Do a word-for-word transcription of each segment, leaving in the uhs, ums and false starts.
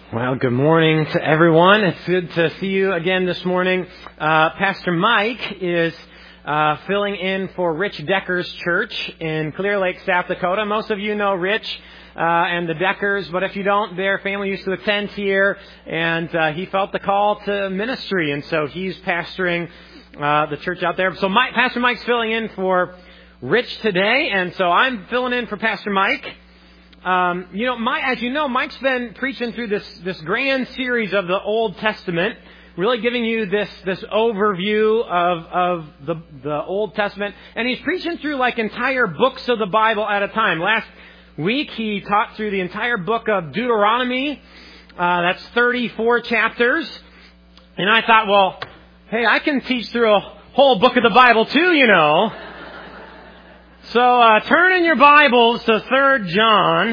Well, good morning to everyone. It's good to see you again this morning. Uh, Pastor Mike is uh, filling in for Rich Decker's church in Clear Lake, South Dakota. Most of you know Rich uh, and the Deckers, but if you don't, their family used to attend here, and uh, he felt the call to ministry, and so he's pastoring uh, the church out there. So Mike, Pastor Mike's filling in for Rich today, and so I'm filling in for Pastor Mike. Um, you know, Mike, as you know, Mike's been preaching through this this grand series of the Old Testament, really giving you this this overview of of the the Old Testament, and he's preaching through like entire books of the Bible at a time. Last week he taught through the entire book of Deuteronomy. Uh, that's thirty-four chapters, and I thought, well, hey, I can teach through a whole book of the Bible too, you know. So uh, turn in your Bibles to Third John.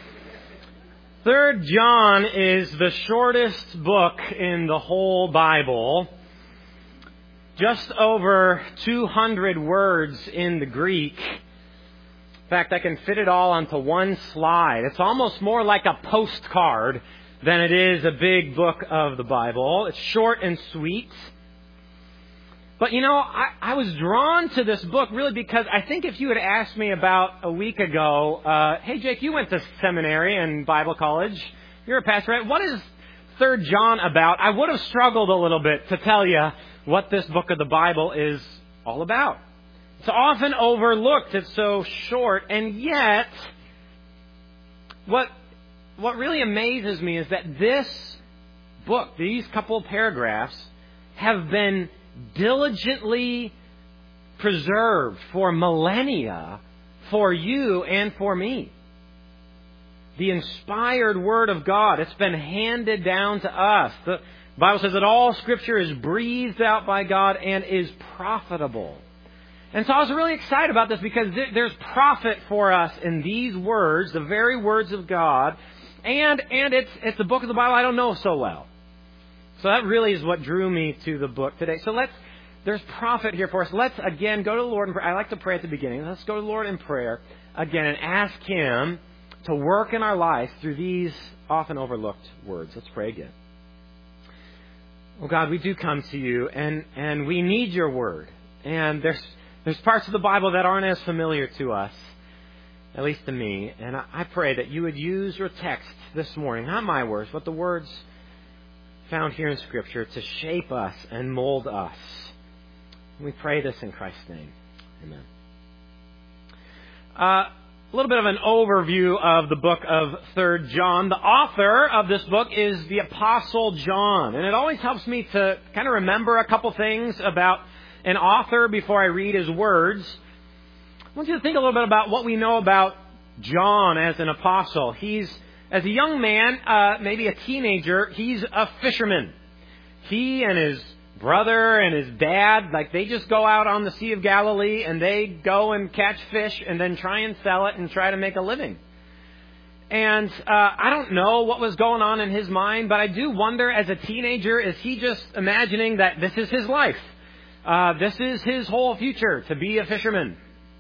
Third John is the shortest book in the whole Bible. Just over two hundred words in the Greek. In fact, I can fit it all onto one slide. It's almost more like a postcard than it is a big book of the Bible. It's short and sweet. But, you know, I, I was drawn to this book really because I think if you had asked me about a week ago, uh, hey, Jake, you went to seminary and Bible college. You're a pastor, right? What is Third John about? I would have struggled a little bit to tell you what this book of the Bible is all about. It's often overlooked. It's so short. And yet, what, what really amazes me is that this book, these couple of paragraphs, have been diligently preserved for millennia for you and for me. The inspired Word of God, it's been handed down to us. The Bible says that all Scripture is breathed out by God and is profitable. And so I was really excited about this because there's profit for us in these words, the very words of God, and and it's it's a book of the Bible I don't know so well. So that really is what drew me to the book today. So let's, there's profit here for us. Let's again go to the Lord in prayer. I like to pray at the beginning. Let's go to the Lord in prayer again and ask Him to work in our life through these often overlooked words. Let's pray again. Oh God, we do come to you and, and we need your word. And there's, there's parts of the Bible that aren't as familiar to us, at least to me. And I, I pray that you would use your text this morning, not my words, but the words found here in Scripture to shape us and mold us. We pray this in Christ's name. Amen. Uh, a little bit of an overview of the book of Third John. The author of this book is the Apostle John. And it always helps me to kind of remember a couple things about an author before I read his words. I want you to think a little bit about what we know about John as an apostle. He's As a young man, uh, maybe a teenager, he's a fisherman. He and his brother and his dad, like they just go out on the Sea of Galilee and they go and catch fish and then try and sell it and try to make a living. And uh, I don't know what was going on in his mind, but I do wonder as a teenager, is he just imagining that this is his life? Uh, this is his whole future, to be a fisherman.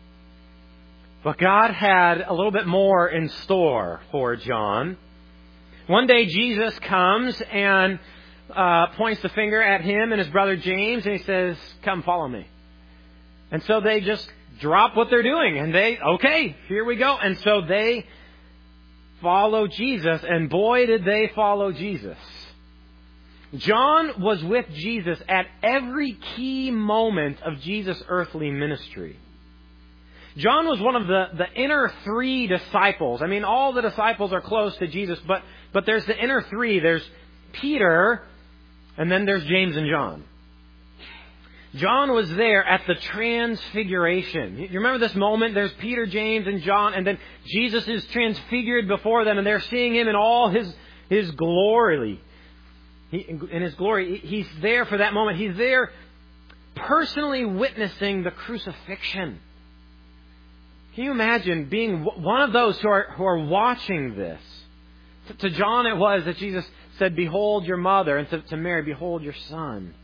But God had a little bit more in store for John. One day Jesus comes and uh, points the finger at him and his brother James, and he says, "Come, follow me." And so they just drop what they're doing, and they, okay, here we go. And so they follow Jesus, and boy, did they follow Jesus. John was with Jesus at every key moment of Jesus' earthly ministry. John was one of the, the inner three disciples. I mean, all the disciples are close to Jesus, but, but there's the inner three. There's Peter, and then there's James and John. John was there at the transfiguration. You remember this moment? There's Peter, James, and John, and then Jesus is transfigured before them, and they're seeing Him in all His, his glory. He, in His glory. He's there for that moment. He's there personally witnessing the crucifixion. Can you imagine being one of those who are who are watching this? To, to John it was that Jesus said, "Behold your mother," and to, to Mary, "Behold your son."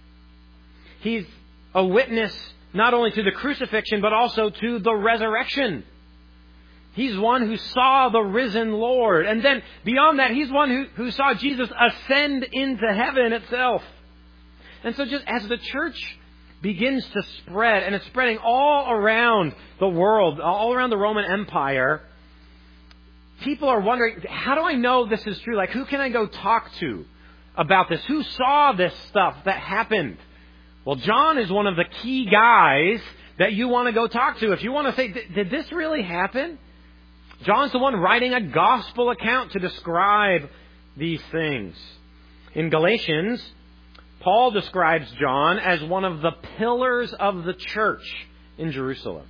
He's a witness not only to the crucifixion, but also to the resurrection. He's one who saw the risen Lord. And then beyond that, he's one who, who saw Jesus ascend into heaven itself. And so just as the church begins to spread, and it's spreading all around the world, all around the Roman Empire, people are wondering, how do I know this is true? Like, who can I go talk to about this? Who saw this stuff that happened? Well, John is one of the key guys that you want to go talk to. If you want to say, did this really happen? John's the one writing a gospel account to describe these things. In Galatians, Paul describes John as one of the pillars of the church in Jerusalem.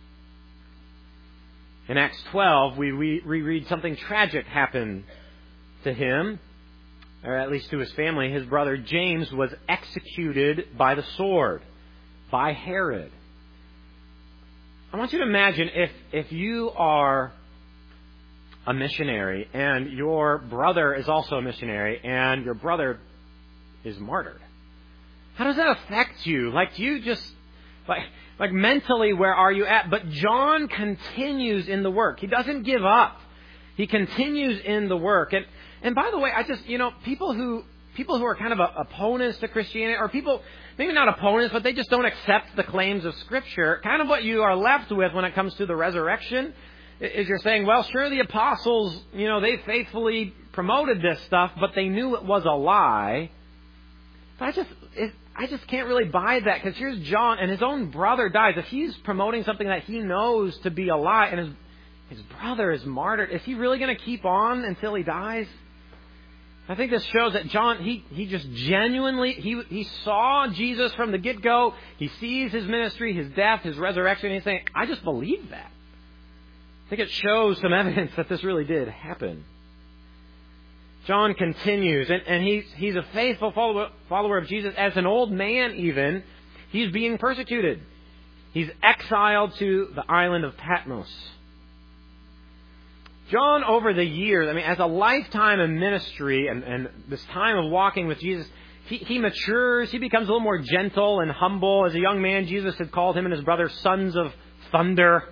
In Acts twelve, we reread something tragic happened to him, or at least to his family. His brother James was executed by the sword, by Herod. I want you to imagine if, if you are a missionary and your brother is also a missionary and your brother is martyred. How does that affect you? Like, do you just, like, like mentally, where are you at? But John continues in the work. He doesn't give up. He continues in the work. And, and by the way, I just, you know, people who, people who are kind of a, opponents to Christianity, or people, maybe not opponents, but they just don't accept the claims of Scripture, kind of what you are left with when it comes to the resurrection is you're saying, well, sure, the apostles, you know, they faithfully promoted this stuff, but they knew it was a lie. But I just, it, I just can't really buy that, because here's John, and his own brother dies. If he's promoting something that he knows to be a lie, and his his brother is martyred, is he really going to keep on until he dies? I think this shows that John, he, he just genuinely, he he saw Jesus from the get-go. He sees his ministry, his death, his resurrection, and he's saying, I just believe that. I think it shows some evidence that this really did happen. John continues, and, and he's, he's a faithful follower, follower of Jesus. As an old man even, he's being persecuted. He's exiled to the island of Patmos. John, over the years, I mean, as a lifetime of ministry and, and this time of walking with Jesus, he, he matures, he becomes a little more gentle and humble. As a young man, Jesus had called him and his brother sons of thunder.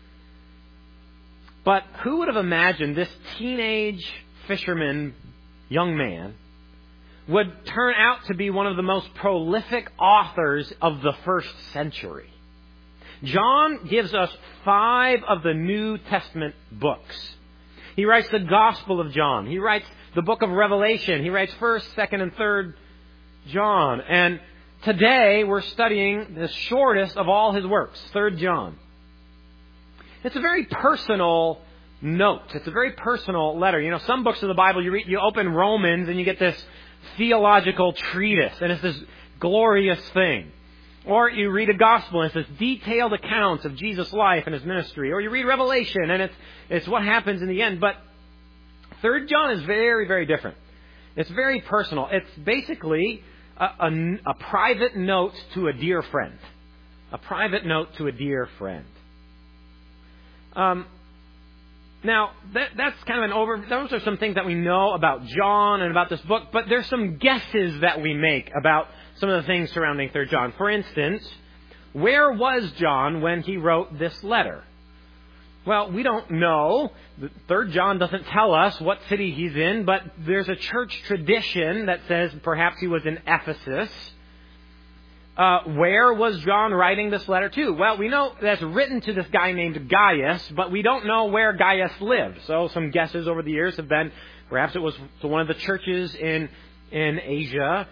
But who would have imagined this teenage fisherman, young man, would turn out to be one of the most prolific authors of the first century? John gives us five of the New Testament books. He writes the Gospel of John. He writes the book of Revelation. He writes first, second, and third John. And today we're studying the shortest of all his works, Third John. It's a very personal note. It's a very personal letter. You know, some books of the Bible, you read, you open Romans and you get this theological treatise, and it's this glorious thing. Or you read a gospel, and it's this detailed account of Jesus' life and his ministry. Or you read Revelation, and it's it's what happens in the end. But Third John is very, very different. It's very personal. It's basically a, a, a private note to a dear friend. A private note to a dear friend. Um, now, that, that's kind of an over... Those are some things that we know about John and about this book, but there's some guesses that we make about some of the things surrounding Third John. For instance, where was John when he wrote this letter? Well, we don't know. Third John doesn't tell us what city he's in, but there's a church tradition that says perhaps he was in Ephesus. Uh, where was John writing this letter to? Well, we know that's written to this guy named Gaius, but we don't know where Gaius lived. So some guesses over the years have been perhaps it was to one of the churches in, in Asia.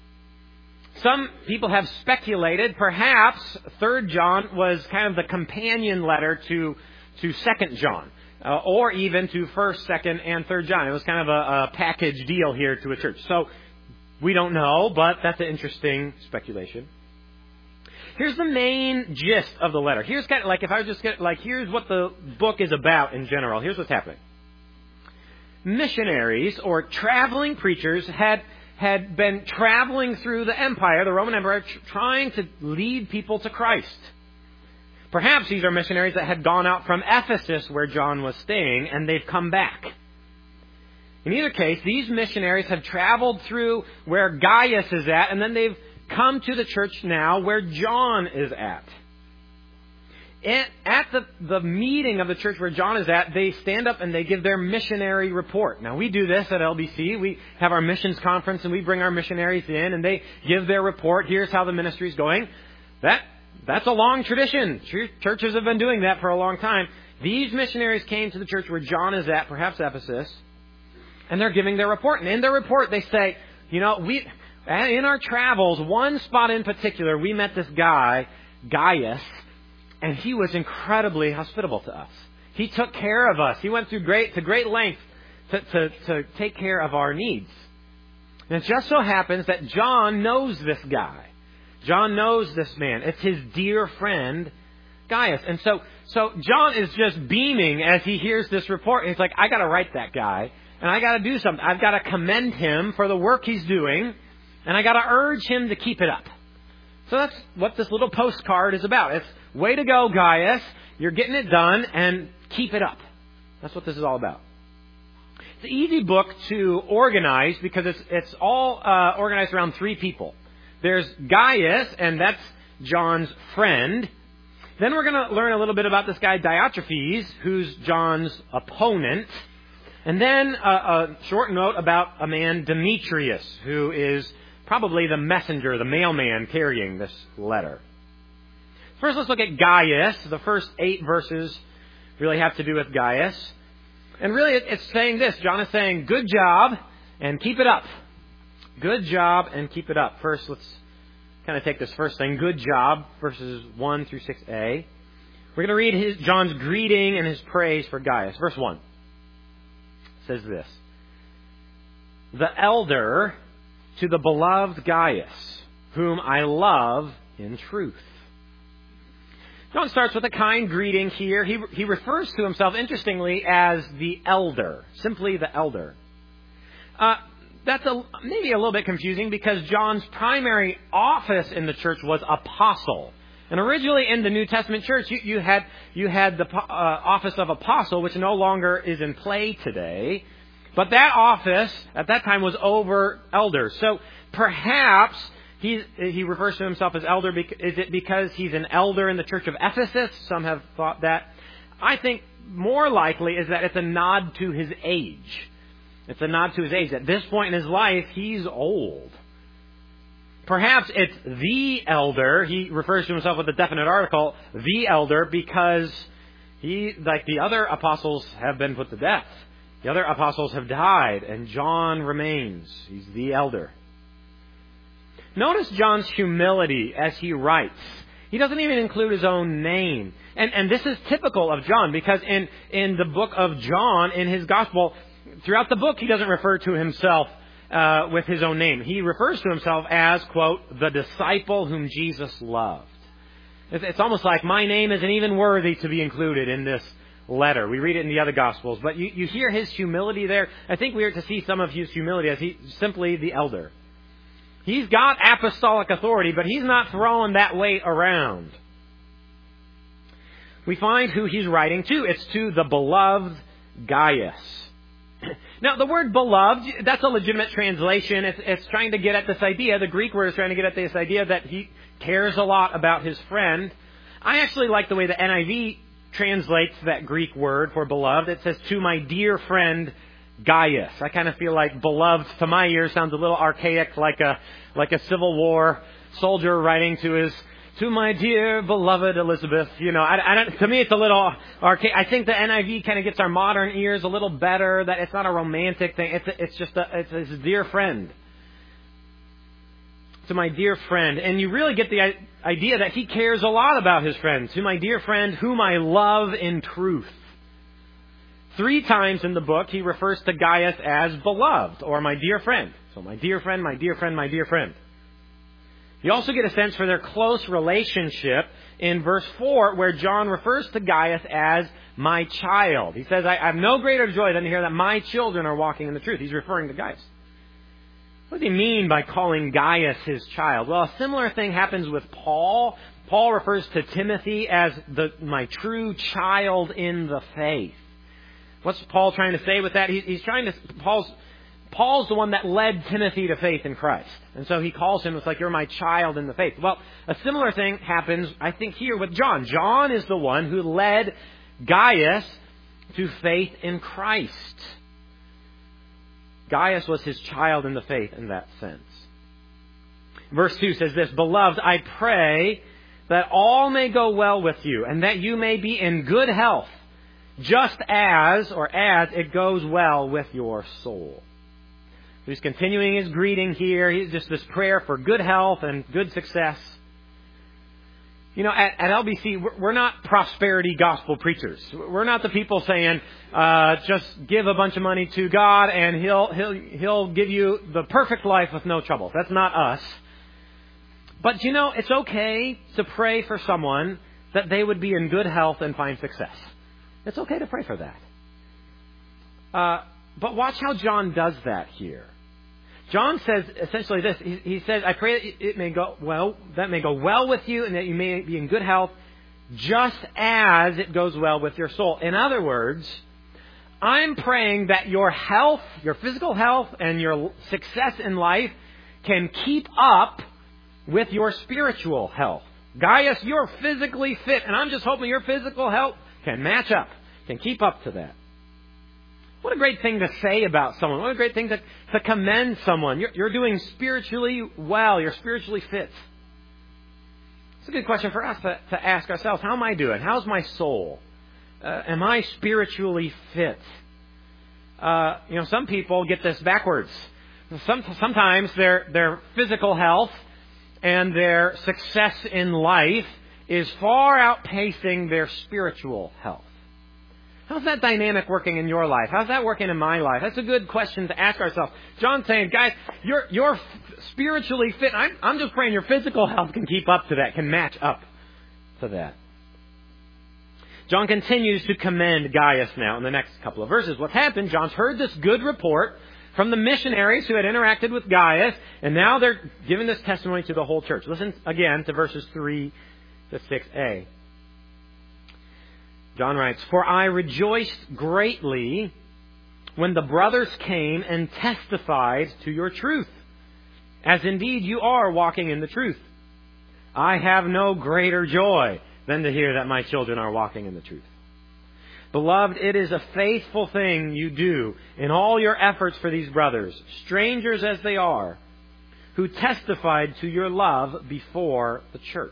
Some people have speculated perhaps Third John was kind of the companion letter to, to Second John, uh, or even to First, Second, and Third John. It was kind of a, a package deal here to a church. So we don't know, but that's an interesting speculation. Here's the main gist of the letter. Here's kind of like if I was just get, like here's what the book is about in general. Here's what's happening. Missionaries or traveling preachers had had been traveling through the empire, the Roman Empire, trying to lead people to Christ. Perhaps these are missionaries that had gone out from Ephesus, where John was staying, and they've come back. In either case, these missionaries have traveled through where Gaius is at, and then they've come to the church now where John is at. at, at the, the meeting of the church where John is at, they stand up and they give their missionary report. Now, we do this at L B C. We have our missions conference and we bring our missionaries in and they give their report. Here's how the ministry is going. That That's a long tradition. Churches have been doing that for a long time. These missionaries came to the church where John is at, perhaps Ephesus, and they're giving their report. And in their report, they say, you know, we in our travels, one spot in particular, we met this guy, Gaius, and he was incredibly hospitable to us. He took care of us. He went through great to great lengths to, to, to take care of our needs. And it just so happens that John knows this guy. John knows this man. It's his dear friend, Gaius. And so, so John is just beaming as he hears this report. He's like, I got to write that guy, and I got to do something. I've got to commend him for the work he's doing, and I got to urge him to keep it up. So that's what this little postcard is about. It's, way to go, Gaius. You're getting it done, and keep it up. That's what this is all about. It's an easy book to organize because it's it's all uh, organized around three people. There's Gaius, and that's John's friend. Then we're going to learn a little bit about this guy Diotrephes, who's John's opponent. And then a, a short note about a man Demetrius, who is probably the messenger, the mailman carrying this letter. First, let's look at Gaius. The first eight verses really have to do with Gaius. And really, it's saying this. John is saying, good job, and keep it up. Good job, and keep it up. First, let's kind of take this first thing. Good job, verses one through six a. We're going to read his, John's greeting and his praise for Gaius. Verse one says this. The elder to the beloved Gaius, whom I love in truth. John starts with a kind greeting here. He, he refers to himself, interestingly, as the elder. Simply the elder. Uh, that's a, maybe a little bit confusing because John's primary office in the church was apostle. And originally in the New Testament church, you, you had you had the uh, office of apostle, which no longer is in play today. But that office at that time was over elders. So perhaps he he refers to himself as elder. Is it because he's an elder in the church of Ephesus? Some have thought that. I think more likely is that it's a nod to his age. It's a nod to his age. At this point in his life, he's old. Perhaps it's the elder. He refers to himself with a definite article, the elder, because he, like the other apostles, have been put to death. The other apostles have died, and John remains. He's the elder. Notice John's humility as he writes. He doesn't even include his own name. And, and this is typical of John, because in, in the book of John, in his gospel, throughout the book, he doesn't refer to himself uh, with his own name. He refers to himself as, quote, the disciple whom Jesus loved. It's, it's almost like my name isn't even worthy to be included in this letter. We read it in the other Gospels. But you, you hear his humility there. I think we are to see some of his humility as he simply the elder. He's got apostolic authority, but he's not throwing that weight around. We find who he's writing to. It's to the beloved Gaius. Now, the word beloved, that's a legitimate translation. It's, it's trying to get at this idea. The Greek word is trying to get at this idea that he cares a lot about his friend. I actually like the way the N I V translates that Greek word for beloved. It says, to my dear friend Gaius. I kind of feel like beloved to my ears sounds a little archaic, like a like a Civil War soldier writing to his to my dear beloved Elizabeth. You know, I, I don't, to me it's a little archaic. I think the N I V kind of gets our modern ears a little better. That it's not a romantic thing. It's a, it's just a it's his dear friend. To my dear friend, and you really get the idea that he cares a lot about his friend. To my dear friend, whom I love in truth. Three times in the book, he refers to Gaius as beloved, or my dear friend. So my dear friend, my dear friend, my dear friend. You also get a sense for their close relationship in verse four, where John refers to Gaius as my child. He says, I have no greater joy than to hear that my children are walking in the truth. He's referring to Gaius. What does he mean by calling Gaius his child? Well, a similar thing happens with Paul. Paul refers to Timothy as the my true child in the faith. What's Paul trying to say with that? He, he's trying to Paul's Paul's the one that led Timothy to faith in Christ. And so he calls him, it's like, you're my child in the faith. Well, a similar thing happens, I think, here with John. John is the one who led Gaius to faith in Christ. Gaius was his child in the faith in that sense. Verse two says this, Beloved, I pray that all may go well with you, and that you may be in good health, just as, or as, it goes well with your soul. He's continuing his greeting here. He's just this prayer for good health and good success. You know, at, at L B C, we're not prosperity gospel preachers. We're not the people saying, uh, just give a bunch of money to God and He'll He'll He'll give you the perfect life with no trouble. That's not us. But you know, it's okay to pray for someone that they would be in good health and find success. It's okay to pray for that. Uh, but watch how John does that here. John says essentially this. He, he says, I pray that it may go well, that may go well with you and that you may be in good health, just as it goes well with your soul. In other words, I'm praying that your health, your physical health and your success in life can keep up with your spiritual health. Gaius, you're physically fit, and I'm just hoping your physical health can match up, can keep up to that. What a great thing to say about someone. What a great thing to, to commend someone. You're, you're doing spiritually well. You're spiritually fit. It's a good question for us to, to ask ourselves. How am I doing? How's my soul? Uh, am I spiritually fit? Uh, you know, some people get this backwards. Some, sometimes their their physical health and their success in life is far outpacing their spiritual health. How's that dynamic working in your life? How's that working in my life? That's a good question to ask ourselves. John's saying, guys, you're you're spiritually fit. I'm, I'm just praying your physical health can keep up to that, can match up to that. John continues to commend Gaius now in the next couple of verses. What's happened? John's heard this good report from the missionaries who had interacted with Gaius, and now they're giving this testimony to the whole church. Listen again to verses three to six a. John writes, For I rejoiced greatly when the brothers came and testified to your truth, as indeed you are walking in the truth. I have no greater joy than to hear that my children are walking in the truth. Beloved, it is a faithful thing you do in all your efforts for these brothers, strangers as they are, who testified to your love before the church.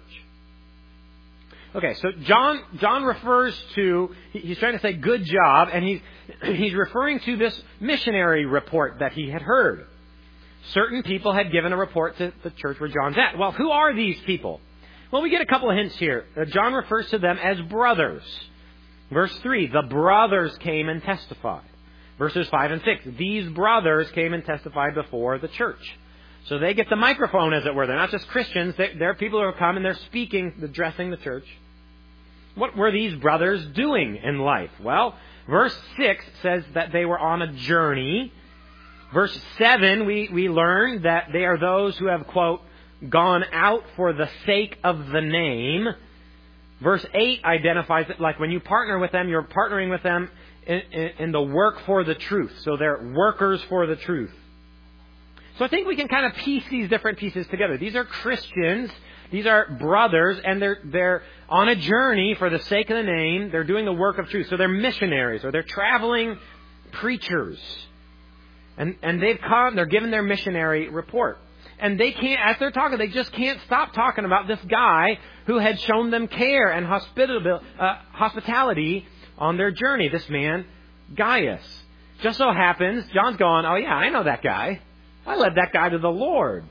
Okay, so John John refers to, he's trying to say good job, and he's, he's referring to this missionary report that he had heard. Certain people had given a report to the church where John's at. Well, who are these people? Well, we get a couple of hints here. John refers to them as brothers. Verse three, the brothers came and testified. Verses five and six, these brothers came and testified before the church. So they get the microphone, as it were. They're not just Christians. They're people who have come and they're speaking, addressing the church. What were these brothers doing in life? Well, verse six says that they were on a journey. Verse seven, we, we learn that they are those who have, quote, gone out for the sake of the name. Verse eight identifies it like when you partner with them, you're partnering with them in, in, in the work for the truth. So they're workers for the truth. So I think we can kind of piece these different pieces together. These are Christians. These are brothers, and they're they're on a journey for the sake of the name. They're doing the work of truth. So they're missionaries, or they're traveling preachers. And and they've come, they're given their missionary report. And they can't, as they're talking, they just can't stop talking about this guy who had shown them care and hospitability, uh, hospitality on their journey. This man, Gaius. Just so happens, John's going, oh yeah, I know that guy. I led that guy to the Lord.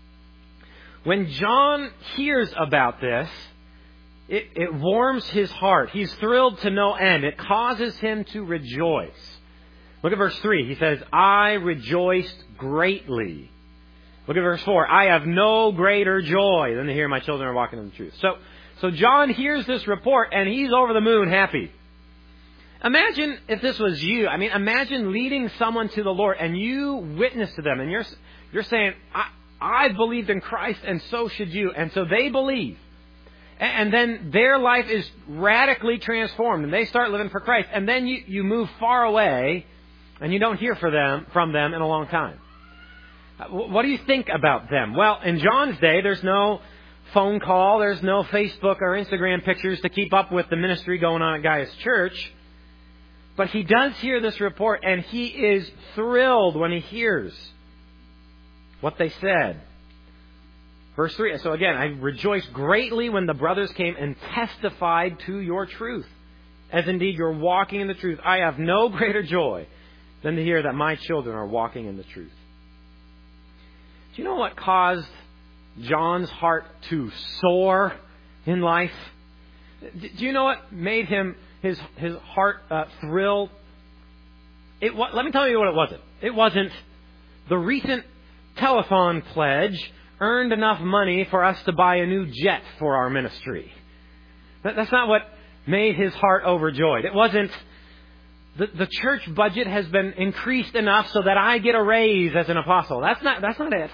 When John hears about this, it, it warms his heart. He's thrilled to no end. It causes him to rejoice. Look at verse three. He says, I rejoiced greatly. Look at verse four. I have no greater joy than to hear my children are walking in the truth. So, so John hears this report and he's over the moon happy. Imagine if this was you. I mean, imagine leading someone to the Lord and you witness to them and you're, you're saying, I, I believed in Christ and so should you. And so they believe. And then their life is radically transformed and they start living for Christ. And then you, you move far away and you don't hear for them, from them in a long time. What do you think about them? Well, in John's day, there's no phone call, there's no Facebook or Instagram pictures to keep up with the ministry going on at Gaius Church. But he does hear this report, and he is thrilled when he hears what they said. Verse three, so again, I rejoiced greatly when the brothers came and testified to your truth. As indeed you're walking in the truth. I have no greater joy than to hear that my children are walking in the truth. Do you know what caused John's heart to soar in life? Do you know what made him his his heart uh, thrill? It let me tell you what it wasn't. It wasn't the recent telethon pledge earned enough money for us to buy a new jet for our ministry. That, that's not what made his heart overjoyed. It wasn't the, the church budget has been increased enough so that I get a raise as an apostle. That's not that's not it.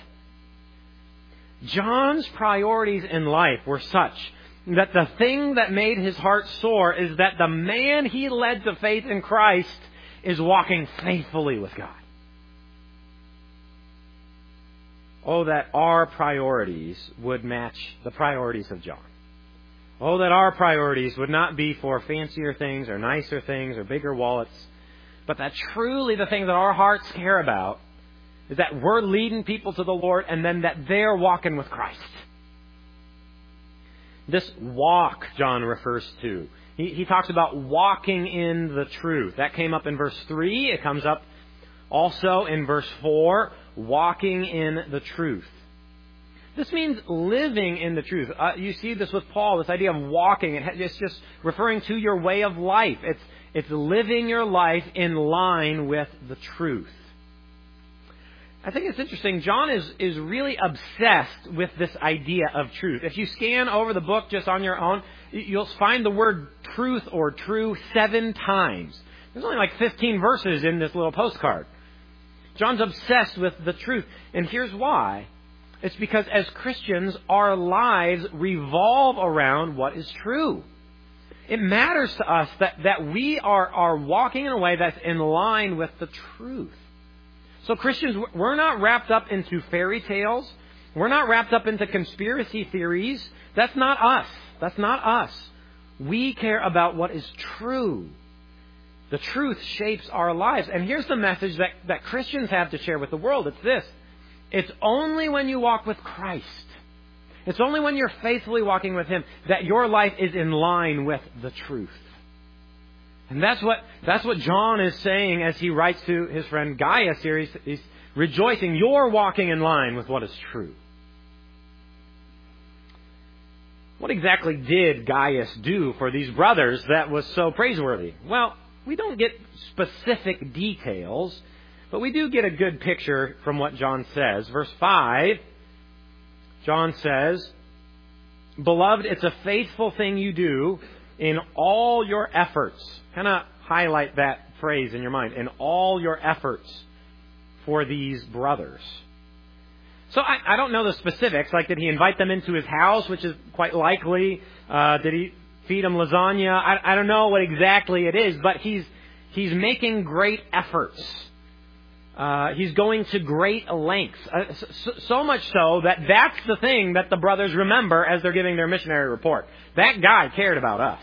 John's priorities in life were such that the thing that made his heart soar is that the man he led to faith in Christ is walking faithfully with God. Oh, that our priorities would match the priorities of John. Oh, that our priorities would not be for fancier things or nicer things or bigger wallets, but that truly the thing that our hearts care about is that we're leading people to the Lord and then that they're walking with Christ. This walk John refers to. He, he talks about walking in the truth. That came up in verse three. It comes up also in verse four. Walking in the truth. This means living in the truth. Uh, you see this with Paul, this idea of walking. It's just referring to your way of life. It's, it's living your life in line with the truth. I think it's interesting. John is, is really obsessed with this idea of truth. If you scan over the book just on your own, you'll find the word truth or true seven times. There's only like fifteen verses in this little postcard. John's obsessed with the truth. And here's why. It's because as Christians, our lives revolve around what is true. It matters to us that, that we are, are walking in a way that's in line with the truth. So Christians, we're not wrapped up into fairy tales. We're not wrapped up into conspiracy theories. That's not us. That's not us. We care about what is true. The truth shapes our lives. And here's the message that, that Christians have to share with the world. It's this. It's only when you walk with Christ, it's only when you're faithfully walking with Him that your life is in line with the truth. And that's what that's what John is saying as he writes to his friend Gaius here. He's, he's rejoicing. You're walking in line with what is true. What exactly did Gaius do for these brothers that was so praiseworthy? Well, we don't get specific details, but we do get a good picture from what John says. Verse five, John says, "Beloved, it's a faithful thing you do in all your efforts." Kind of highlight that phrase in your mind. In all your efforts for these brothers. So I, I don't know the specifics. Like, did he invite them into his house, which is quite likely? Uh, did he feed them lasagna? I, I don't know what exactly it is, but he's he's making great efforts. Uh, he's going to great lengths. Uh, so, so much so that that's the thing that the brothers remember as they're giving their missionary report. That guy cared about us.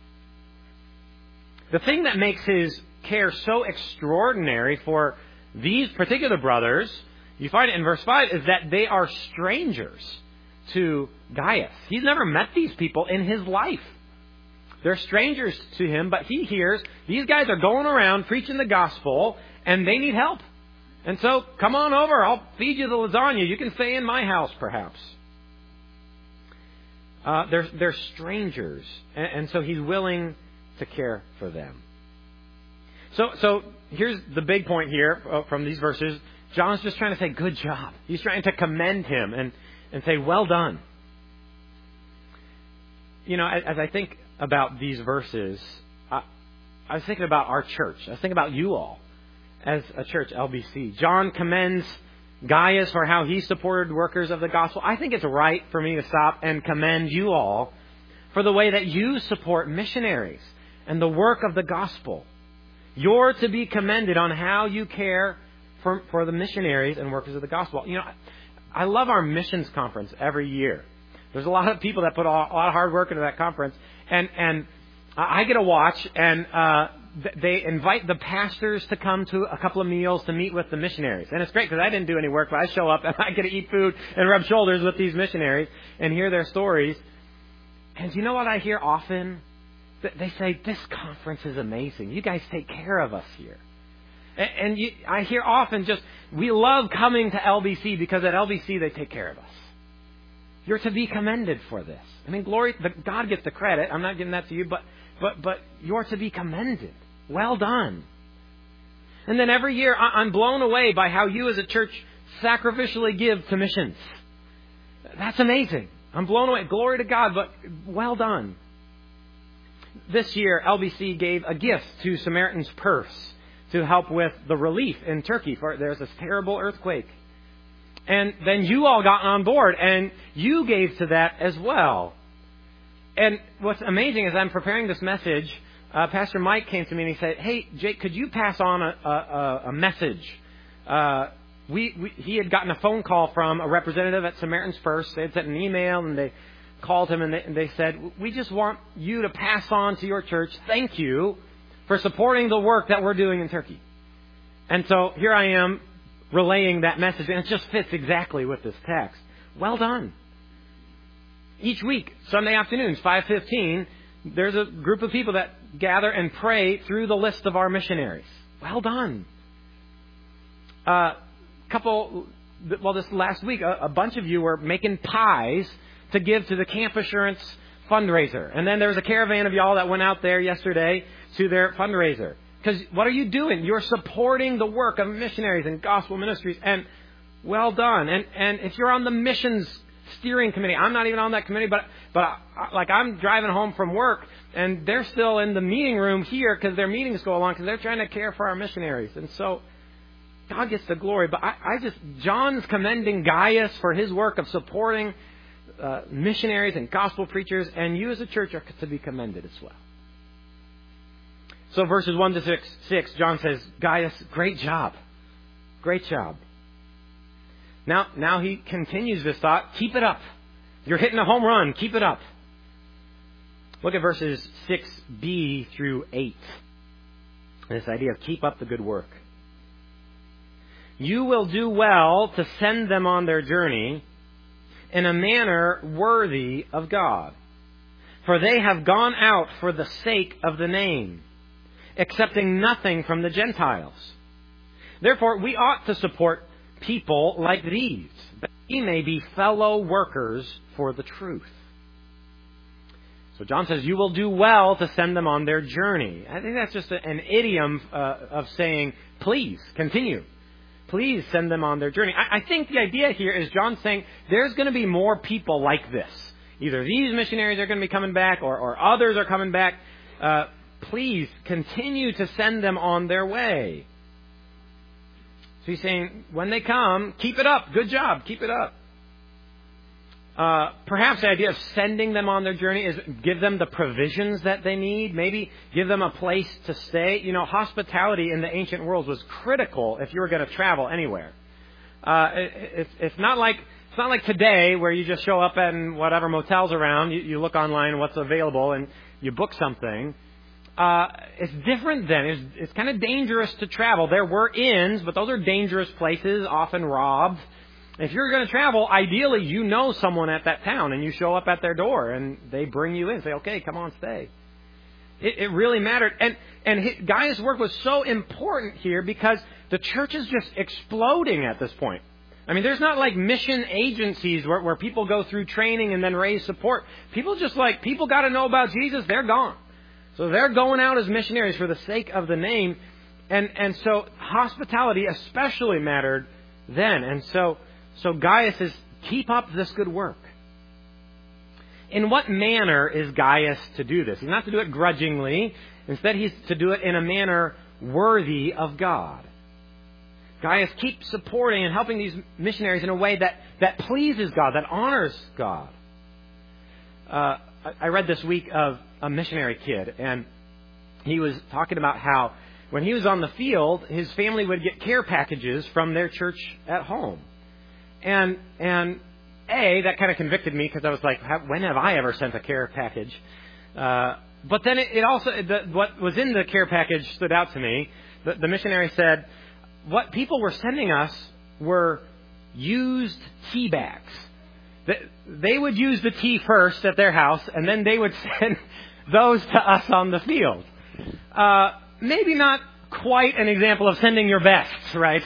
The thing that makes his care so extraordinary for these particular brothers, you find it in verse five, is that they are strangers to Gaius. He's never met these people in his life. They're strangers to him, but he hears these guys are going around preaching the gospel and they need help. And so, come on over, I'll feed you the lasagna. You can stay in my house, perhaps. Uh, they're, they're strangers, and, and so he's willing to care for them. So, so here's the big point here from these verses. John's just trying to say, good job. He's trying to commend him and, and say, well done. You know, as, as I think about these verses, I, I was thinking about our church. I was thinking about you all as a church, L B C. John commends Gaius for how he supported workers of the gospel. I think it's right for me to stop and commend you all for the way that you support missionaries and the work of the gospel. You're to be commended on how you care for, for the missionaries and workers of the gospel. You know, I love our missions conference every year. There's a lot of people that put a lot of hard work into that conference, and and I get to watch, and uh, they invite the pastors to come to a couple of meals to meet with the missionaries. And it's great because I didn't do any work, but I show up and I get to eat food and rub shoulders with these missionaries and hear their stories. And you know what I hear often? They say, this conference is amazing. You guys take care of us here. And you, I hear often just, we love coming to L B C because at L B C they take care of us. You're to be commended for this. I mean, glory, God gets the credit. I'm not giving that to you, but but but you're to be commended. Well done. And then every year I'm blown away by how you as a church sacrificially give to missions. That's amazing. I'm blown away. Glory to God, but well done. This year, L B C gave a gift to Samaritan's Purse to help with the relief in Turkey. For there's this terrible earthquake. And then you all got on board and you gave to that as well. And what's amazing is I'm preparing this message. Uh, Pastor Mike came to me and he said, hey, Jake, could you pass on a, a, a message? Uh, we, we he had gotten a phone call from a representative at Samaritan's Purse. They had sent an email and they called him and they, and they said, we just want you to pass on to your church. Thank you for supporting the work that we're doing in Turkey. And so here I am relaying that message, and it just fits exactly with this text. Well done. Each week, Sunday afternoons, five fifteen, there's a group of people that gather and pray through the list of our missionaries. Well done. A uh, couple, well, this last week, a, a bunch of you were making pies to give to the Camp Assurance fundraiser. And then there was a caravan of y'all that went out there yesterday to their fundraiser. Because what are you doing? You're supporting the work of missionaries and gospel ministries. And well done. And and if you're on the missions steering committee, I'm not even on that committee, but but I, like I'm driving home from work and they're still in the meeting room here because their meetings go along because they're trying to care for our missionaries. And so God gets the glory. But I, I just, John's commending Gaius for his work of supporting uh, missionaries and gospel preachers, and you as a church are to be commended as well. So verses one to six, six, John says, Gaius, great job. Great job. Now, now he continues this thought. Keep it up. You're hitting a home run. Keep it up. Look at verses six b through eight. This idea of keep up the good work. You will do well to send them on their journey in a manner worthy of God. For they have gone out for the sake of the name, accepting nothing from the Gentiles. Therefore, we ought to support people like these, that we may be fellow workers for the truth. So John says, you will do well to send them on their journey. I think that's just an idiom uh, of saying, please, continue. Please send them on their journey. I, I think the idea here is John saying there's going to be more people like this. Either these missionaries are going to be coming back or, or others are coming back. Uh, Please continue to send them on their way. So he's saying, when they come, keep it up. Good job. Keep it up. Uh, perhaps the idea of sending them on their journey is give them the provisions that they need. Maybe give them a place to stay. You know, hospitality in the ancient world was critical if you were going to travel anywhere. Uh, it, it's, it's not like it's not like today where you just show up in whatever motels around. You, you look online what's available and you book something. Uh, it's different then. It's, it's kind of dangerous to travel. There were inns, but those are dangerous places, often robbed. If you're going to travel, ideally you know someone at that town and you show up at their door and they bring you in and say, okay, come on, stay. It, it really mattered. And, and Gaius' work was so important here because the church is just exploding at this point. I mean, there's not like mission agencies where, where people go through training and then raise support. People just like, people got to know about Jesus, they're gone. So they're going out as missionaries for the sake of the name. And, and so hospitality especially mattered then. And so, so Gaius says, keep up this good work. In what manner is Gaius to do this? He's not to do it grudgingly. Instead, he's to do it in a manner worthy of God. Gaius keeps supporting and helping these missionaries in a way that, that pleases God, that honors God. Uh, I read this week of a missionary kid, and he was talking about how when he was on the field, his family would get care packages from their church at home. And, and A, that kind of convicted me because I was like, when have I ever sent a care package? Uh, but then it, it also, the, what was in the care package stood out to me. The, the missionary said, what people were sending us were used tea bags. They would use the tea first at their house, and then they would send those to us on the field. Uh, maybe not quite an example of sending your best, right?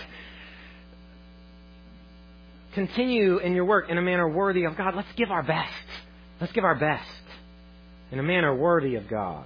Continue in your work in a manner worthy of God. Let's give our best. Let's give our best in a manner worthy of God.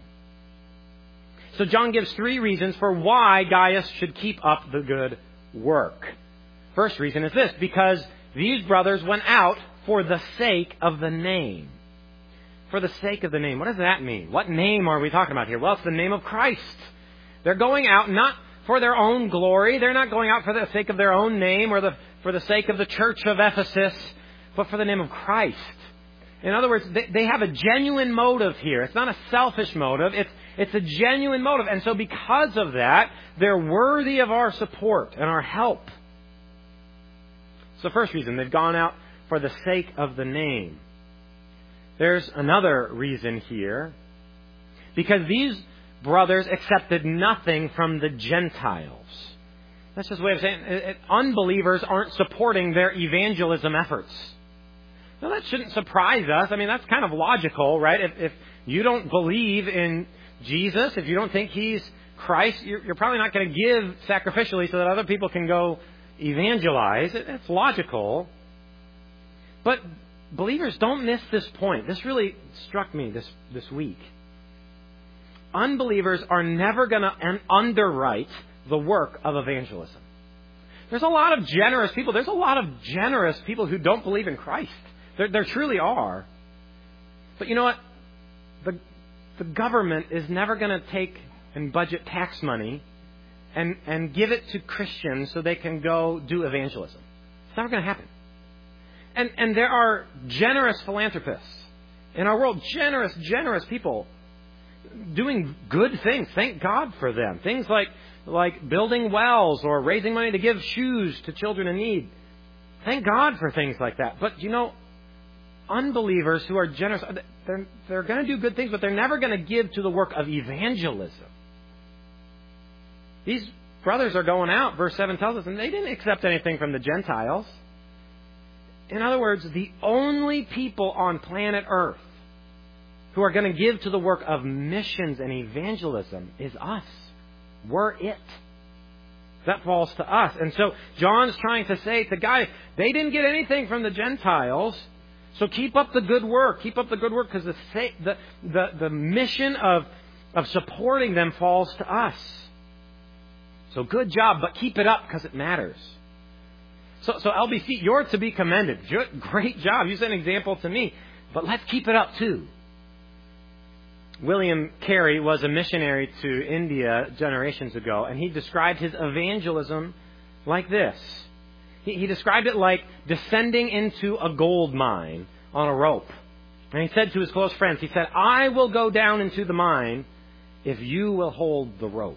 So John gives three reasons for why Gaius should keep up the good work. First reason is this: because these brothers went out for the sake of the name. For the sake of the name. What does that mean? What name are we talking about here? Well, it's the name of Christ. They're going out not for their own glory. They're not going out for the sake of their own name or the, for the sake of the church of Ephesus, but for the name of Christ. In other words, they, they have a genuine motive here. It's not a selfish motive. It's, it's a genuine motive. And so because of that, they're worthy of our support and our help. It's the first reason. They've gone out for the sake of the name. There's another reason here. Because these brothers accepted nothing from the Gentiles. That's just a way of saying it. Unbelievers aren't supporting their evangelism efforts. Now, that shouldn't surprise us. I mean, that's kind of logical, right? If, if you don't believe in Jesus, if you don't think He's Christ, you're, you're probably not going to give sacrificially so that other people can go evangelize. It, it's logical. But believers, don't miss this point. This really struck me this, this week. Unbelievers are never going to underwrite the work of evangelism. There's a lot of generous people. There's a lot of generous people who don't believe in Christ. There, there truly are. But you know what? The, the government is never going to take and budget tax money and, and give it to Christians so they can go do evangelism. It's never going to happen. And, and there are generous philanthropists in our world, generous, generous people doing good things. Thank God for them. Things like, like building wells or raising money to give shoes to children in need. Thank God for things like that. But, you know, unbelievers who are generous, they're, they're going to do good things, but they're never going to give to the work of evangelism. These brothers are going out, verse seven tells us, and they didn't accept anything from the Gentiles. In other words, the only people on planet Earth who are going to give to the work of missions and evangelism is us. We're it. That falls to us. And so John's trying to say to guys, they didn't get anything from the Gentiles, so keep up the good work. Keep up the good work because the, the, the, the mission of, of supporting them falls to us. So good job, but keep it up because it matters. So, so L B C, you're to be commended. You're, great job. You set an example to me. But let's keep it up too. William Carey was a missionary to India generations ago, and he described his evangelism like this. He, he described it like descending into a gold mine on a rope. And he said to his close friends, he said, I will go down into the mine if you will hold the rope.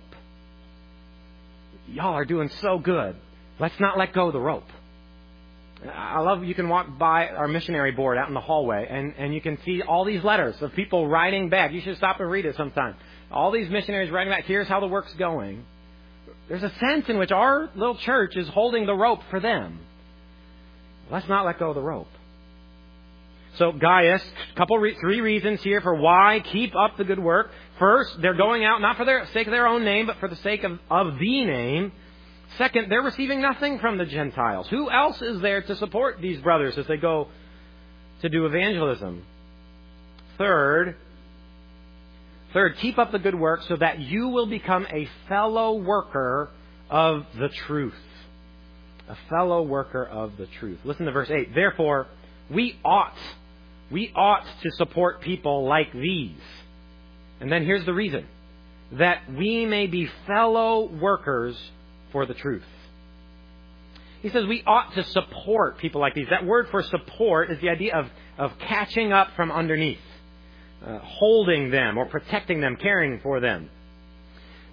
Y'all are doing so good. Let's not let go of the rope. I love you can walk by our missionary board out in the hallway and, and you can see all these letters of people writing back. You should stop and read it sometime. All these missionaries writing back, here's how the work's going. There's a sense in which our little church is holding the rope for them. Let's not let go of the rope. So Gaius, couple three reasons here for why keep up the good work. First, they're going out not for the sake of their own name, but for the sake of, of the name. Second, they're receiving nothing from the Gentiles. Who else is there to support these brothers as they go to do evangelism? Third, third, keep up the good work so that you will become a fellow worker of the truth. A fellow worker of the truth. Listen to verse eight. Therefore, we ought, we ought to support people like these. And then here's the reason. That we may be fellow workers for the truth. He says we ought to support people like these. That word for support is the idea of, of catching up from underneath, uh, holding them or protecting them, caring for them.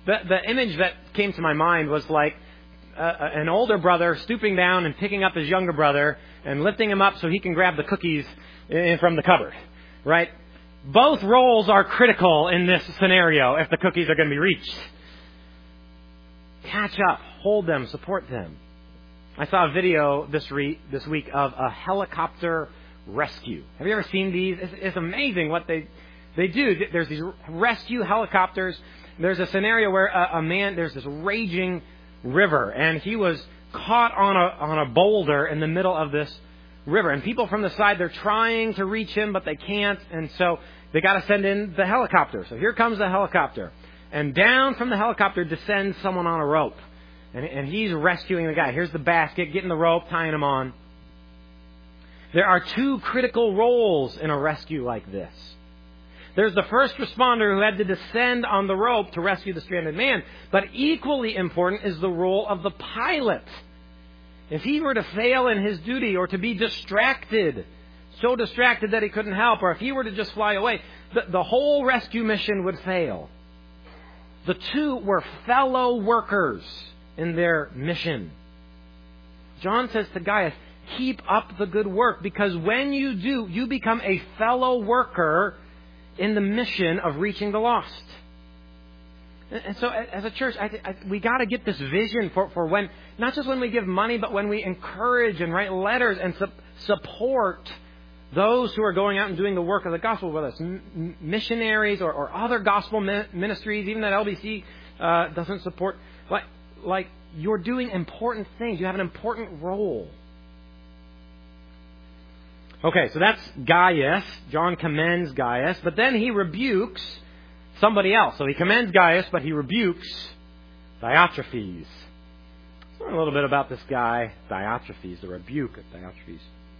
the, the image that came to my mind was like uh, an older brother stooping down and picking up his younger brother and lifting him up so he can grab the cookies in, from the cupboard, right? Both roles are critical in this scenario if the cookies are going to be reached. Catch up, hold them, support them. I saw a video this re- this week of a helicopter rescue. Have you ever seen these? It's, it's amazing what they they do. There's these rescue helicopters. There's a scenario where a, a man, there's this raging river, and he was caught on a on a boulder in the middle of this river. And people from the side, they're trying to reach him, but they can't. And so they got to send in the helicopter. So here comes the helicopter. And down from the helicopter descends someone on a rope. And, and he's rescuing the guy. Here's the basket, getting the rope, tying him on. There are two critical roles in a rescue like this. There's the first responder who had to descend on the rope to rescue the stranded man. But equally important is the role of the pilot. If he were to fail in his duty or to be distracted, so distracted that he couldn't help, or if he were to just fly away, the, the whole rescue mission would fail. The two were fellow workers in their mission. John says to Gaius, keep up the good work, because when you do, you become a fellow worker in the mission of reaching the lost. And so as a church, I, I, we got to get this vision for, for when, not just when we give money, but when we encourage and write letters and su- support those who are going out and doing the work of the gospel, whether it's m- missionaries or, or other gospel mi- ministries, even that L B C uh, doesn't support. Like, like you're doing important things. You have an important role. Okay, so that's Gaius. John commends Gaius, but then he rebukes somebody else. So he commends Gaius, but he rebukes Diotrephes. Let's learn a little bit about this guy, Diotrephes, the rebuke of Diotrephes.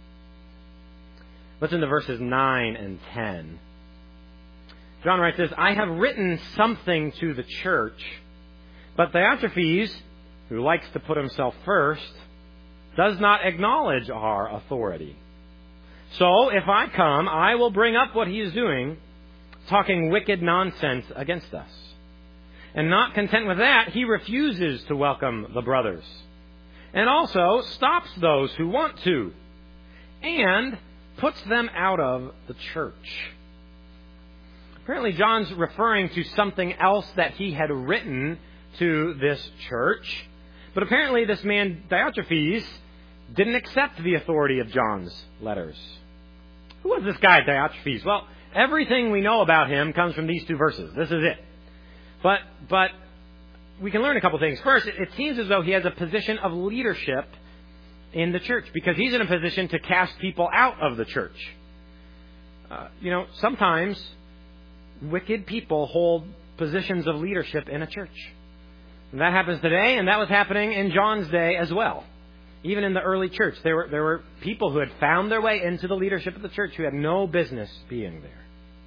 Listen to verses nine and ten. John writes this, I have written something to the church, but Diotrephes, who likes to put himself first, does not acknowledge our authority. So, if I come, I will bring up what he is doing, talking wicked nonsense against us. And not content with that, he refuses to welcome the brothers. And also stops those who want to. And puts them out of the church. Apparently, John's referring to something else that he had written to this church. But apparently, this man, Diotrephes, didn't accept the authority of John's letters. Who was this guy, Diotrephes? Well, everything we know about him comes from these two verses. This is it. But but we can learn a couple things. First, it, it seems as though he has a position of leadership in the church, because he's in a position to cast people out of the church. Uh, you know, sometimes wicked people hold positions of leadership in a church. And that happens today, and that was happening in John's day as well. Even in the early church, there were there were people who had found their way into the leadership of the church who had no business being there.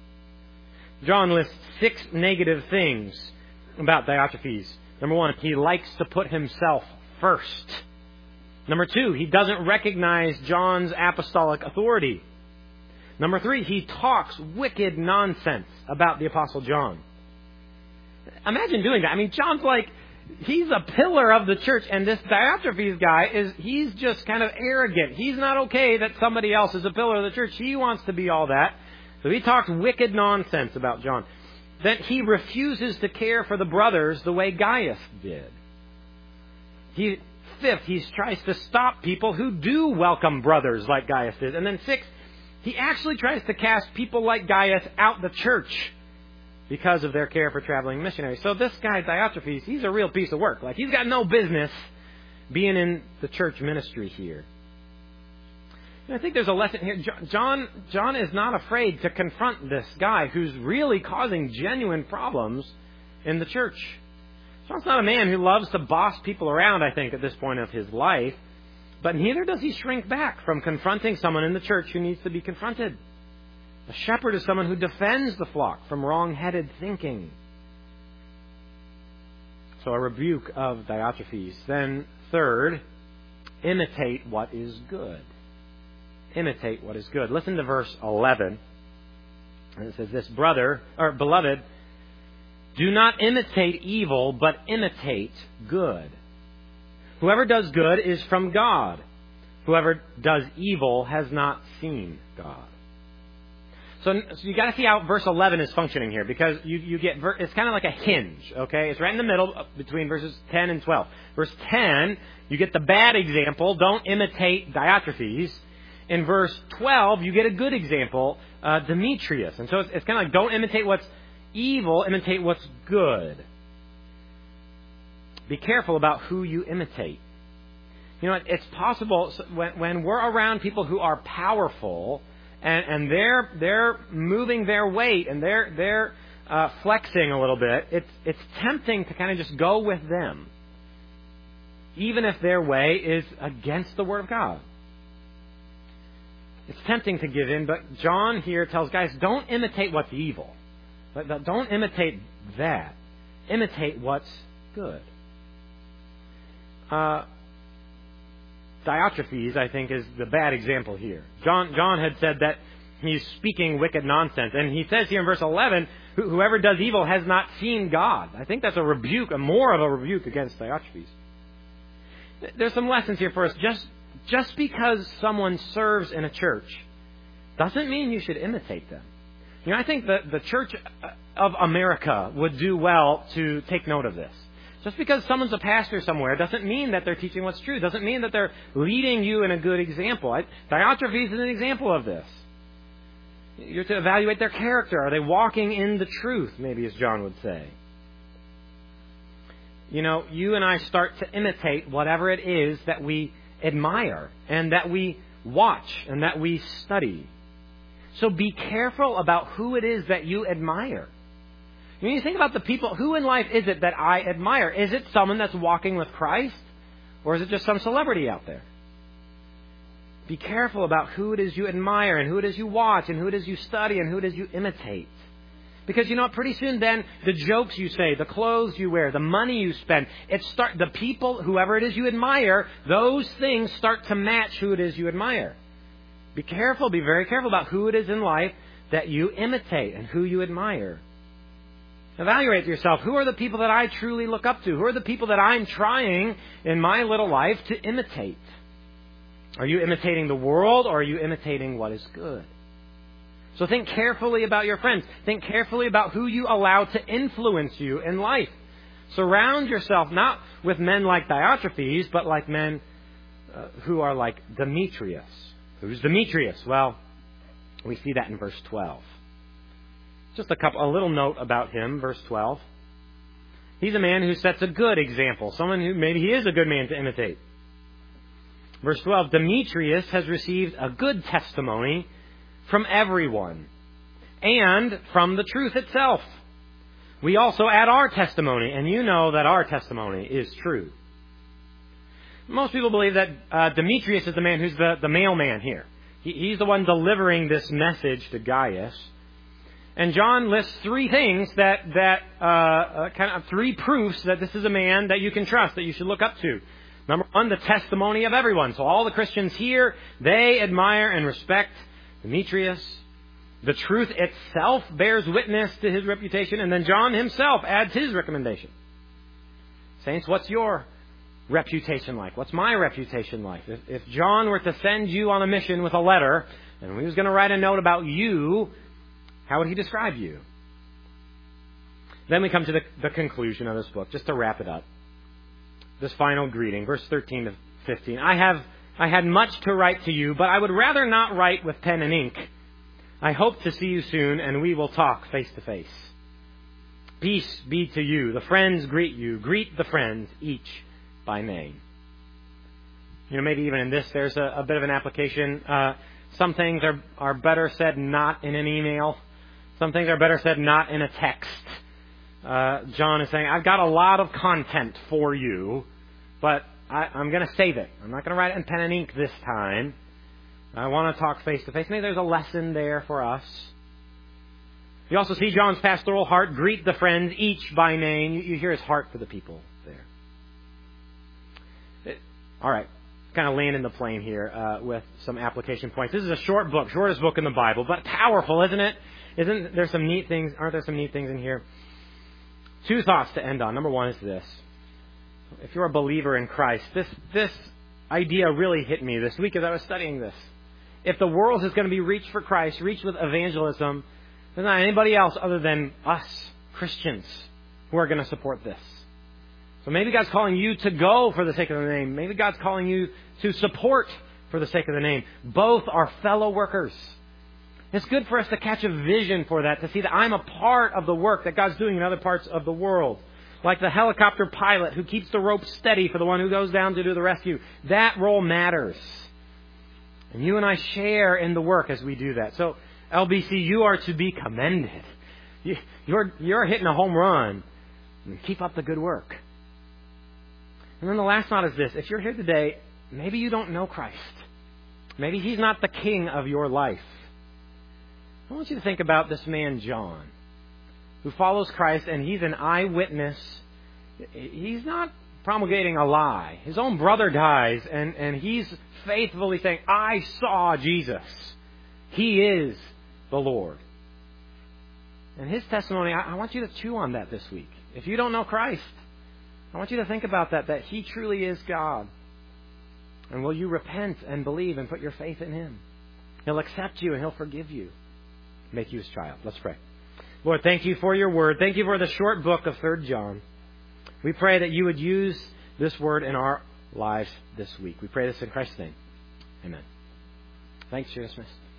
John lists six negative things about Diotrephes. Number one, he likes to put himself first. Number two, he doesn't recognize John's apostolic authority. Number three, he talks wicked nonsense about the Apostle John. Imagine doing that. I mean, John's like, he's a pillar of the church, and this Diotrephes guy, is he's just kind of arrogant. He's not okay that somebody else is a pillar of the church. He wants to be all that. So he talks wicked nonsense about John. Then he refuses to care for the brothers the way Gaius did. He... Fifth, he tries to stop people who do welcome brothers like Gaius did. And then sixth, he actually tries to cast people like Gaius out the church because of their care for traveling missionaries. So this guy, Diotrephes, he's a real piece of work. Like, he's got no business being in the church ministry here. And I think there's a lesson here. John, John is not afraid to confront this guy who's really causing genuine problems in the church. John's not a man who loves to boss people around, I think, at this point of his life. But neither does he shrink back from confronting someone in the church who needs to be confronted. A shepherd is someone who defends the flock from wrong-headed thinking. So a rebuke of Diotrephes. Then, third, imitate what is good. Imitate what is good. Listen to verse eleven. And it says this, brother, or beloved, Do not imitate evil, but imitate good. Whoever does good is from God. Whoever does evil has not seen God. So, so you got to see how verse eleven is functioning here, because you, you get it's kind of like a hinge, okay? It's right in the middle between verses ten and twelve. Verse ten, you get the bad example, don't imitate Diotrephes. In verse twelve, you get a good example, uh, Demetrius. And so it's, it's kind of like, don't imitate what's evil, imitate what's good. Be careful about who you imitate. You know, it's possible when, when we're around people who are powerful, and, and they're they're moving their weight and they're they're uh, flexing a little bit, it's it's tempting to kind of just go with them, even if their way is against the Word of God. It's tempting to give in, but John here tells guys, don't imitate what's evil. Don't imitate that. Imitate what's good. Uh, Diotrephes, I think, is the bad example here. John John had said that he's speaking wicked nonsense. And he says here in verse eleven, whoever does evil has not seen God. I think that's a rebuke, a more of a rebuke against Diotrephes. There's some lessons here for us. Just, just because someone serves in a church doesn't mean you should imitate them. You know, I think that the Church of America would do well to take note of this. Just because someone's a pastor somewhere doesn't mean that they're teaching what's true. Doesn't mean that they're leading you in a good example. Diotrephes is an example of this. You're to evaluate their character. Are they walking in the truth, maybe as John would say? You know, you and I start to imitate whatever it is that we admire and that we watch and that we study. So be careful about who it is that you admire. When you think about the people, who in life is it that I admire? Is it someone that's walking with Christ? Or is it just some celebrity out there? Be careful about who it is you admire and who it is you watch and who it is you study and who it is you imitate. Because you know what, pretty soon then, the jokes you say, the clothes you wear, the money you spend, it start the people, whoever it is you admire, those things start to match who it is you admire. Be careful, be very careful about who it is in life that you imitate and who you admire. Evaluate yourself. Who are the people that I truly look up to? Who are the people that I'm trying in my little life to imitate? Are you imitating the world, or are you imitating what is good? So think carefully about your friends. Think carefully about who you allow to influence you in life. Surround yourself not with men like Diotrephes, but like men uh, who are like Demetrius. Who's Demetrius? Well, we see that in verse twelve. Just a couple, a little note about him, verse twelve. He's a man who sets a good example. Someone who maybe he is a good man to imitate. Verse twelve, Demetrius has received a good testimony from everyone and from the truth itself. We also add our testimony, and you know that our testimony is true. Most people believe that uh, Demetrius is the man who's the, the mailman here. He, he's the one delivering this message to Gaius. And John lists three things that, that uh, uh, kind of three proofs that this is a man that you can trust, that you should look up to. Number one, the testimony of everyone. So all the Christians here, they admire and respect Demetrius. The truth itself bears witness to his reputation. And then John himself adds his recommendation. Saints, what's your reputation like? What's my reputation like? If, if John were to send you on a mission with a letter, and he was going to write a note about you, how would he describe you? Then we come to the, the conclusion of this book, just to wrap it up. This final greeting, verse thirteen to fifteen. I have I had much to write to you, but I would rather not write with pen and ink. I hope to see you soon, and we will talk face to face. Peace be to you. The friends greet you. Greet the friends, each by name. You know, maybe even in this, there's a, a bit of an application. Uh, some things are, are better said not in an email. Some things are better said not in a text. Uh, John is saying, I've got a lot of content for you, but I, I'm going to save it. I'm not going to write it in pen and ink this time. I want to talk face to face. Maybe there's a lesson there for us. You also see John's pastoral heart. Greet the friends, each by name. You, you hear his heart for the people there. It, all right. Kind of landing the plane here uh, with some application points. This is a short book, shortest book in the Bible, but powerful, isn't it? Isn't there some neat things? Aren't there some neat things in here? Two thoughts to end on. Number one is this. If you're a believer in Christ, this, this idea really hit me this week as I was studying this. If the world is going to be reached for Christ, reached with evangelism, there's not anybody else other than us, Christians, who are going to support this. So maybe God's calling you to go for the sake of the name. Maybe God's calling you to support for the sake of the name. Both are fellow workers. It's good for us to catch a vision for that, to see that I'm a part of the work that God's doing in other parts of the world. Like the helicopter pilot who keeps the rope steady for the one who goes down to do the rescue. That role matters. And you and I share in the work as we do that. So, L B C, you are to be commended. You're, you're hitting a home run. Keep up the good work. And then the last thought is this. If you're here today, maybe you don't know Christ. Maybe He's not the king of your life. I want you to think about this man, John, who follows Christ, and he's an eyewitness. He's not promulgating a lie. His own brother dies, and, and he's faithfully saying, I saw Jesus. He is the Lord. And his testimony, I, I want you to chew on that this week. If you don't know Christ, I want you to think about that, that He truly is God. And will you repent and believe and put your faith in Him? He'll accept you and He'll forgive you. Make you His child. Let's pray. Lord, thank You for Your word. Thank You for the short book of Third John. We pray that You would use this word in our lives this week. We pray this in Christ's name. Amen. Thanks, you're dismissed.